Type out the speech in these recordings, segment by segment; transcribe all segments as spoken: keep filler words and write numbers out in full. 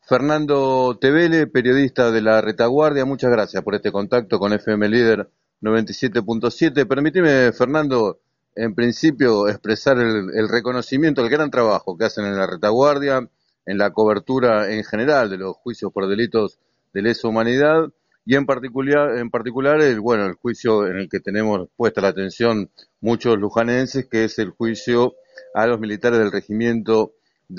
Fernando Tevele, periodista de La Retaguardia, muchas gracias por este contacto con F M Líder noventa y siete punto siete. Permíteme, Fernando, en principio expresar el, el reconocimiento al gran trabajo que hacen en La Retaguardia, en la cobertura en general de los juicios por delitos de lesa humanidad y en particular, en particular el, bueno, el juicio en el que tenemos puesta la atención muchos lujanenses, que es el juicio a los militares del Regimiento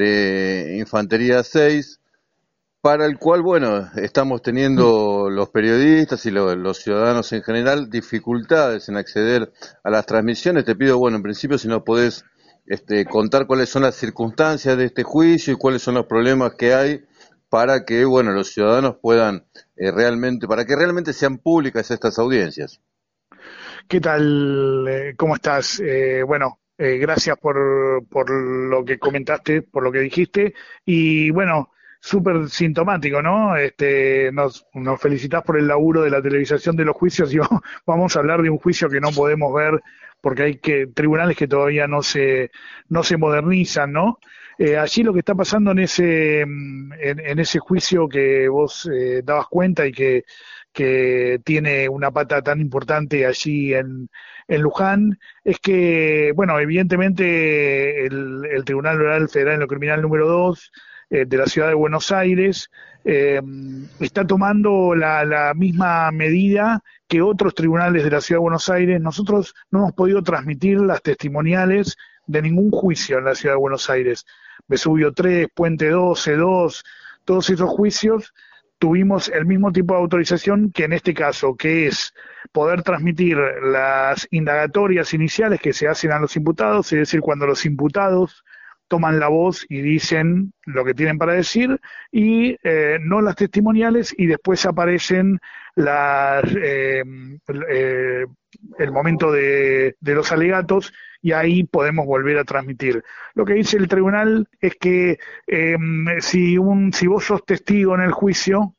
de Infantería seis, para el cual, bueno, estamos teniendo los periodistas y lo, los ciudadanos en general dificultades en acceder a las transmisiones. Te pido, bueno, en principio, si nos podés este, contar cuáles son las circunstancias de este juicio y cuáles son los problemas que hay para que, bueno, los ciudadanos puedan eh, realmente, para que realmente sean públicas estas audiencias. ¿Qué tal? Eh, ¿Cómo estás? Eh, bueno, eh, gracias por, por lo que comentaste, por lo que dijiste. Y bueno, súper sintomático, ¿no? Este, nos, nos felicitás por el laburo de la televisación de los juicios y vamos a hablar de un juicio que no podemos ver porque hay que tribunales que todavía no se, no se modernizan, ¿no? Eh, allí lo que está pasando en ese, mm, en, en ese juicio que vos eh, dabas cuenta y que que tiene una pata tan importante allí en, en Luján, es que, bueno, evidentemente el, el Tribunal Oral Federal en lo Criminal número dos eh, de la Ciudad de Buenos Aires eh, está tomando la, la misma medida que otros tribunales de la Ciudad de Buenos Aires. Nosotros no hemos podido transmitir las testimoniales de ningún juicio en la Ciudad de Buenos Aires. Vesubio tres, Puente dos, C dos, todos esos juicios tuvimos el mismo tipo de autorización que en este caso, que es poder transmitir las indagatorias iniciales que se hacen a los imputados, es decir, cuando los imputados toman la voz y dicen lo que tienen para decir, y eh, no las testimoniales, y después aparecen las, eh, eh, el momento de, de los alegatos, y ahí podemos volver a transmitir. Lo que dice el tribunal es que eh, si, un, si vos sos testigo en el juicio,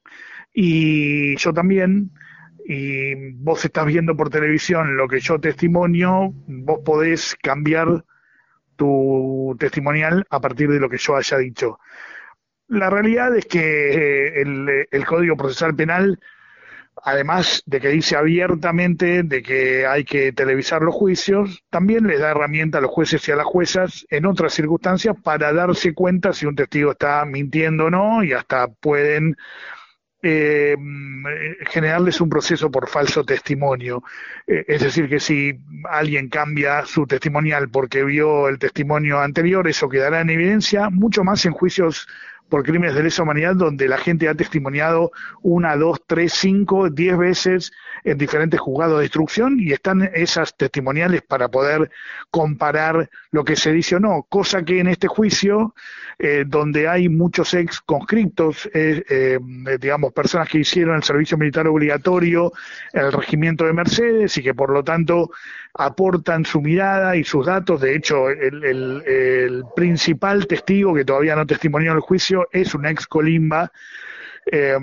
y yo también, y vos estás viendo por televisión lo que yo testimonio, vos podés cambiar tu testimonial a partir de lo que yo haya dicho. La realidad es que eh, el, el Código Procesal Penal, además de que dice abiertamente de que hay que televisar los juicios, también les da herramienta a los jueces y a las juezas en otras circunstancias para darse cuenta si un testigo está mintiendo o no, y hasta pueden eh, generarles un proceso por falso testimonio. Eh, es decir, que si alguien cambia su testimonial porque vio el testimonio anterior, eso quedará en evidencia, mucho más en juicios por crímenes de lesa humanidad, donde la gente ha testimoniado una, dos, tres, cinco, diez veces en diferentes juzgados de instrucción, y están esas testimoniales para poder comparar lo que se dice o no, cosa que en este juicio, eh, donde hay muchos ex conscriptos, eh, eh, digamos, personas que hicieron el servicio militar obligatorio en el regimiento de Mercedes y que por lo tanto aportan su mirada y sus datos. De hecho, el, el, el principal testigo que todavía no testimonió en el juicio es un ex Colimba, eh,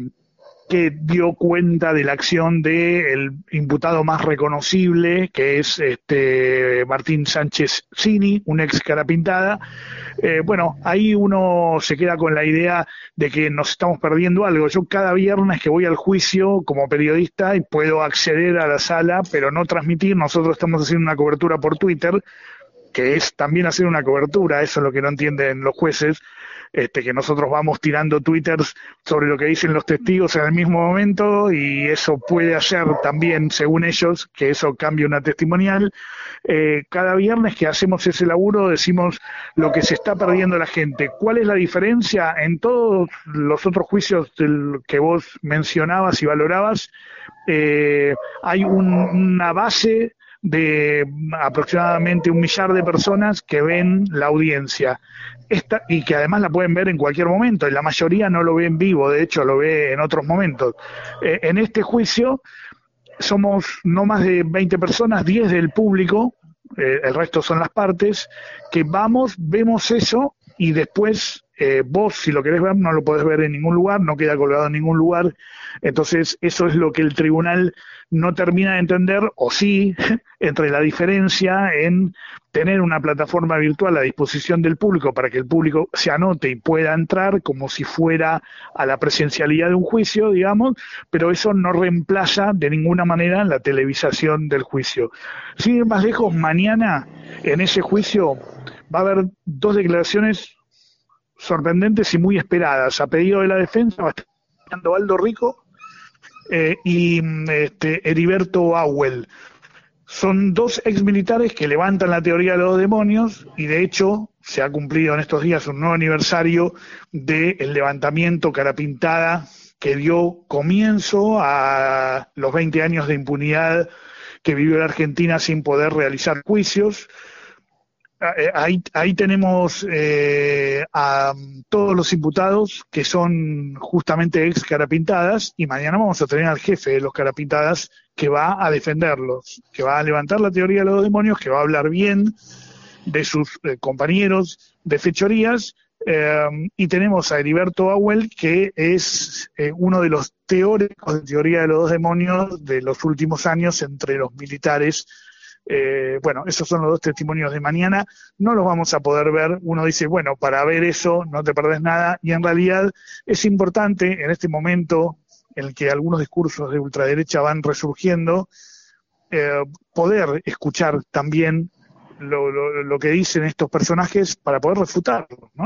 que dio cuenta de la acción del imputado más reconocible, que es este Martín Sánchez Cini, un ex Carapintada. Eh, bueno, ahí uno se queda con la idea de que nos estamos perdiendo algo. Yo cada viernes que voy al juicio como periodista y puedo acceder a la sala, pero no transmitir. Nosotros estamos haciendo una cobertura por Twitter, que es también hacer una cobertura, eso es lo que no entienden los jueces, este, que nosotros vamos tirando twitters sobre lo que dicen los testigos en el mismo momento, y eso puede hacer también, según ellos, que eso cambie una testimonial. Eh, cada viernes que hacemos ese laburo decimos lo que se está perdiendo la gente. ¿Cuál es la diferencia? En todos los otros juicios del que vos mencionabas y valorabas, eh, hay un, una base de aproximadamente un millar de personas que ven la audiencia. Esta, y que además la pueden ver en cualquier momento, y la mayoría no lo ve en vivo, de hecho lo ve en otros momentos. Eh, en este juicio somos no más de veinte personas, diez del público, eh, el resto son las partes, que vamos, vemos eso y después Eh, vos, si lo querés ver, no lo podés ver en ningún lugar, no queda colgado en ningún lugar. Entonces, eso es lo que el tribunal no termina de entender, o sí, entre la diferencia en tener una plataforma virtual a disposición del público para que el público se anote y pueda entrar como si fuera a la presencialidad de un juicio, digamos, pero eso no reemplaza de ninguna manera la televisación del juicio. Sin ir más lejos, mañana en ese juicio va a haber dos declaraciones sorprendentes y muy esperadas. A pedido de la defensa va a estar hablando Aldo Rico eh, y este, Heriberto Auel. Son dos exmilitares que levantan la teoría de los demonios y de hecho se ha cumplido en estos días un nuevo aniversario del levantamiento Carapintada que dio comienzo a los veinte años de impunidad que vivió la Argentina sin poder realizar juicios. Ahí, ahí tenemos eh, a todos los imputados que son justamente ex Carapintadas y mañana vamos a tener al jefe de los Carapintadas que va a defenderlos, que va a levantar la teoría de los demonios, que va a hablar bien de sus eh, compañeros de fechorías eh, y tenemos a Heriberto Auel que es eh, uno de los teóricos de teoría de los demonios de los últimos años entre los militares. Eh, bueno, esos son los dos testimonios de mañana, no los vamos a poder ver. Uno dice, bueno, para ver eso no te perdés nada, y en realidad es importante en este momento en el que algunos discursos de ultraderecha van resurgiendo, eh, poder escuchar también lo, lo, lo que dicen estos personajes para poder refutarlos, ¿no?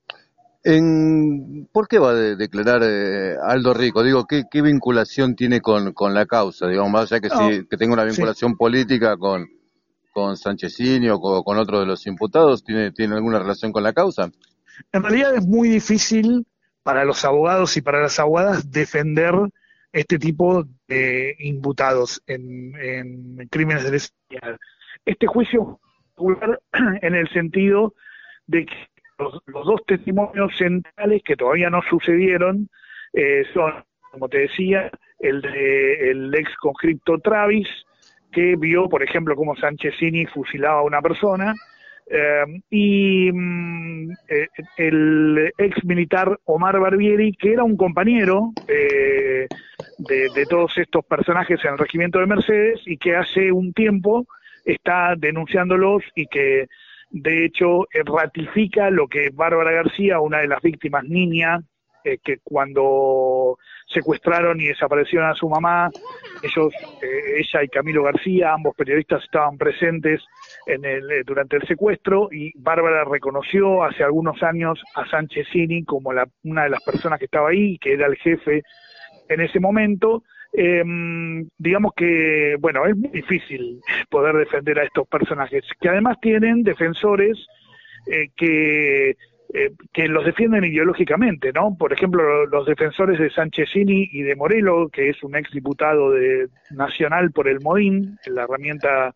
En, ¿Por qué va a de- declarar eh, Aldo Rico? Digo, ¿qué, qué vinculación tiene con, con la causa? Digamos, más allá que No, sí, que tenga una sí. vinculación política con, con Sanchezini o con, con otro de los imputados, ¿tiene, tiene alguna relación con la causa? En realidad es muy difícil para los abogados y para las abogadas defender este tipo de imputados en, en crímenes de lesa humanidad. Este juicio es particular en el sentido de que los, los dos testimonios centrales que todavía no sucedieron eh, son, como te decía, el de el ex conscripto Travis, que vio, por ejemplo, cómo Sanchezini fusilaba a una persona, eh, y mm, eh, el ex militar Omar Barbieri, que era un compañero eh, de, de todos estos personajes en el regimiento de Mercedes y que hace un tiempo está denunciándolos y que de hecho eh, ratifica lo que Bárbara García, una de las víctimas niña, eh, que cuando secuestraron y desaparecieron a su mamá, ellos, eh, ella y Camilo García, ambos periodistas, estaban presentes en el, eh, durante el secuestro, y Bárbara reconoció hace algunos años a Sanchezini como la, una de las personas que estaba ahí, que era el jefe en ese momento. Eh, digamos que, bueno, es muy difícil poder defender a estos personajes, que además tienen defensores eh, que, eh, que los defienden ideológicamente, ¿no? Por ejemplo, los defensores de Sanchezini y de Morelo, que es un exdiputado de, nacional por el Modín, la herramienta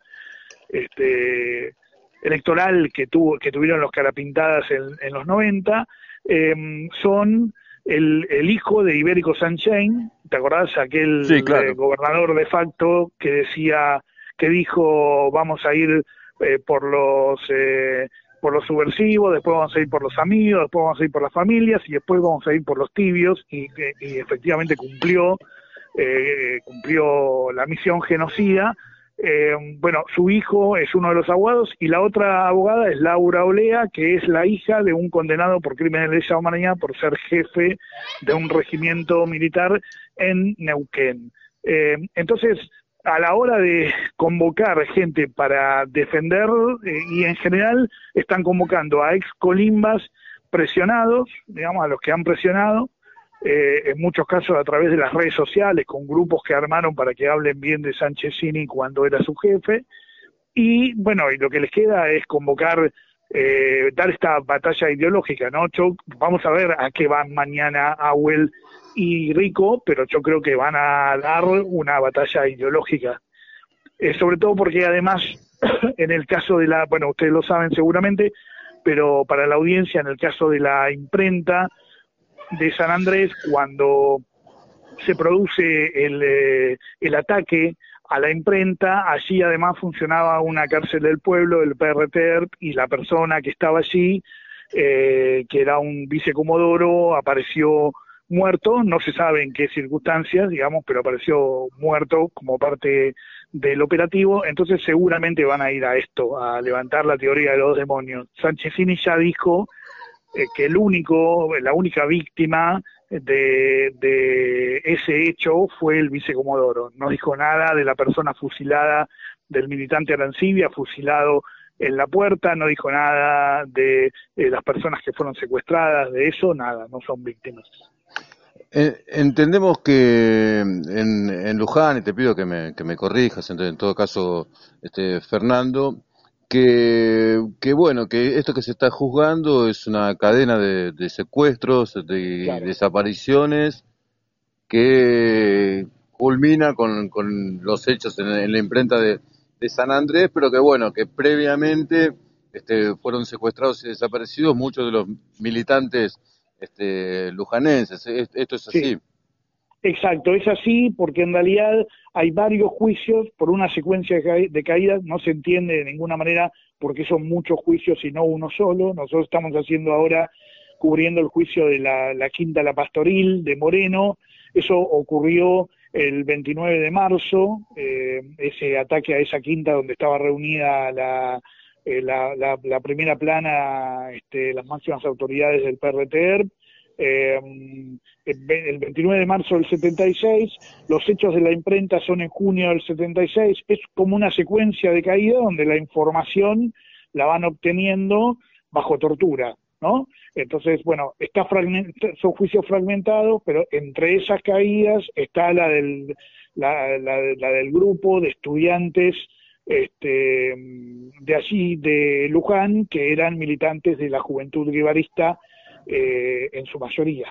este, electoral que tuvo que tuvieron los Carapintadas en, en los noventa, eh, son el, el hijo de Ibérico Sanchain. ¿Te acordás? Aquel Sí, claro. eh, gobernador de facto que decía, que dijo, vamos a ir eh, por los eh, por los subversivos, después vamos a ir por los amigos, después vamos a ir por las familias y después vamos a ir por los tibios, y, y efectivamente cumplió eh, cumplió la misión genocida. Eh, bueno, su hijo es uno de los abogados y la otra abogada es Laura Olea, que es la hija de un condenado por crímenes de lesa humanidad por ser jefe de un regimiento militar en Neuquén. Eh, entonces, a la hora de convocar gente para defender, eh, y en general están convocando a ex colimbas presionados, digamos, a los que han presionado, eh, en muchos casos a través de las redes sociales, con grupos que armaron para que hablen bien de Sanchezini cuando era su jefe, y bueno, y lo que les queda es convocar, eh, dar esta batalla ideológica, ¿no? Yo, vamos a ver a qué van mañana Auel y Rico, pero yo creo que van a dar una batalla ideológica, eh, sobre todo porque además, en el caso de la, bueno, ustedes lo saben seguramente, pero para la audiencia, en el caso de la imprenta de San Andrés, cuando se produce el, eh, el ataque a la imprenta, allí además funcionaba una cárcel del pueblo, el P R T E R P, y la persona que estaba allí eh, que era un vicecomodoro, apareció muerto, no se sabe en qué circunstancias, digamos, pero apareció muerto como parte del operativo, entonces seguramente van a ir a esto, a levantar la teoría de los demonios. Sanchezini ya dijo eh, que el único, la única víctima de, de ese hecho fue el vicecomodoro. No dijo nada de la persona fusilada, del militante Arancibia, fusilado en la puerta, no dijo nada de, de las personas que fueron secuestradas, de eso, nada, no son víctimas. Eh, Entendemos que en, en Luján, y te pido que me, que me corrijas, en, en todo caso, este, Fernando, que, que bueno, que esto que se está juzgando es una cadena de, de secuestros, de Claro. desapariciones, que culmina con, con los hechos en, en la imprenta de, de San Andrés, pero que bueno, que previamente este, fueron secuestrados y desaparecidos muchos de los militantes este, lujanenses. Esto es Sí, así. exacto, es así porque en realidad hay varios juicios por una secuencia de, ca de caídas, no se entiende de ninguna manera porque son muchos juicios y no uno solo. Nosotros estamos haciendo ahora, cubriendo el juicio de la, la Quinta La Pastoril de Moreno, eso ocurrió el veintinueve de marzo, eh, ese ataque a esa quinta donde estaba reunida la, eh, la, la, la primera plana, este, las máximas autoridades del P R T E R P, eh, el veintinueve de marzo del setenta y seis, los hechos de la imprenta son en junio del setenta y seis, es como una secuencia de caída donde la información la van obteniendo bajo tortura, ¿no? Entonces, bueno, está son juicios fragmentados, pero entre esas caídas está la del, la, la, la del grupo de estudiantes este, de allí, de Luján, que eran militantes de la Juventud Guevarista eh, en su mayoría.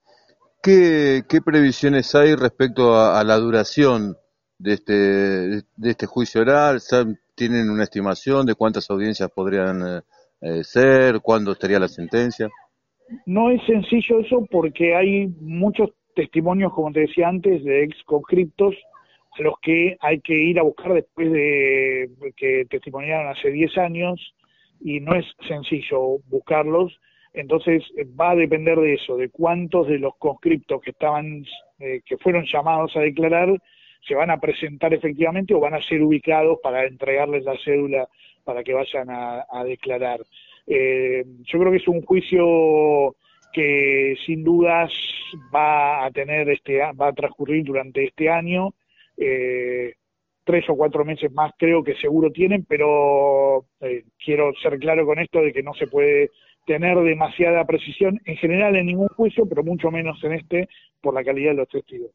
¿Qué, qué previsiones hay respecto a, a la duración de este, de este juicio oral? ¿Tienen una estimación de cuántas audiencias podrían eh, ser? ¿Cuándo estaría la sentencia? No es sencillo eso porque hay muchos testimonios, como te decía antes, de ex conscriptos a los que hay que ir a buscar después de que testimoniaron hace diez años y no es sencillo buscarlos. Entonces va a depender de eso, de cuántos de los conscriptos que estaban, eh, que fueron llamados a declarar, se van a presentar efectivamente o van a ser ubicados para entregarles la cédula para que vayan a, a declarar. Eh, yo creo que es un juicio que sin dudas va a tener este, va a transcurrir durante este año. Eh, tres o cuatro meses más creo que seguro tienen, pero eh, quiero ser claro con esto de que no se puede tener demasiada precisión en general en ningún juicio, pero mucho menos en este por la calidad de los testigos.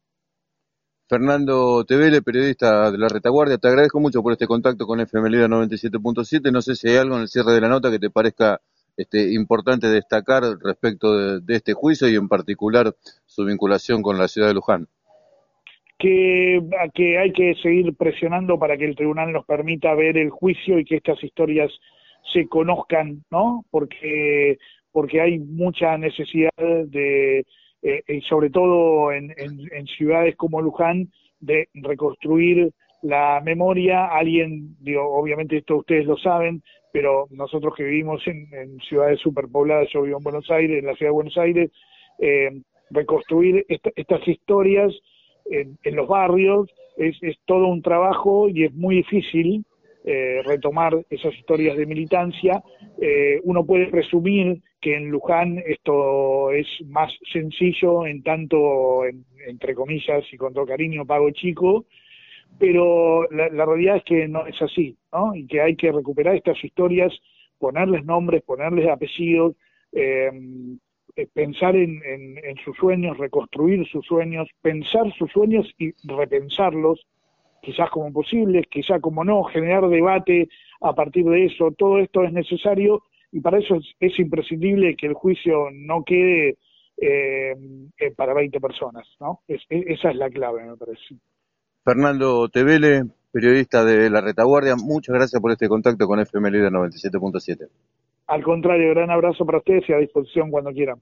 Fernando Tevele, periodista de La Retaguardia, te agradezco mucho por este contacto con F M Líder noventa y siete punto siete. No sé si hay algo en el cierre de la nota que te parezca este, importante destacar respecto de, de este juicio y en particular su vinculación con la ciudad de Luján. Que, que hay que seguir presionando para que el tribunal nos permita ver el juicio y que estas historias se conozcan, ¿no? Porque, porque hay mucha necesidad de, eh, y sobre todo en, en, en ciudades como Luján, de reconstruir la memoria. Alguien, digo, obviamente esto ustedes lo saben, pero nosotros que vivimos en, en ciudades superpobladas, yo vivo en Buenos Aires, en la ciudad de Buenos Aires, eh, reconstruir esta, estas historias en, en los barrios es, es todo un trabajo y es muy difícil eh, retomar esas historias de militancia. Eh, uno puede presumir que en Luján esto es más sencillo, en tanto, en, entre comillas y con todo cariño, pago chico, pero la, la realidad es que no es así, ¿no? Y que hay que recuperar estas historias, ponerles nombres, ponerles apellidos, eh, pensar en, en, en sus sueños, reconstruir sus sueños, pensar sus sueños y repensarlos, quizás como posibles, quizás como no, generar debate a partir de eso. Todo esto es necesario y para eso es, es imprescindible que el juicio no quede eh, eh, para veinte personas, ¿no? Es, es, esa es la clave, me parece. Fernando Tevele, periodista de La Retaguardia, muchas gracias por este contacto con F M Líder noventa y siete punto siete. Al contrario, gran abrazo para ustedes y a disposición cuando quieran.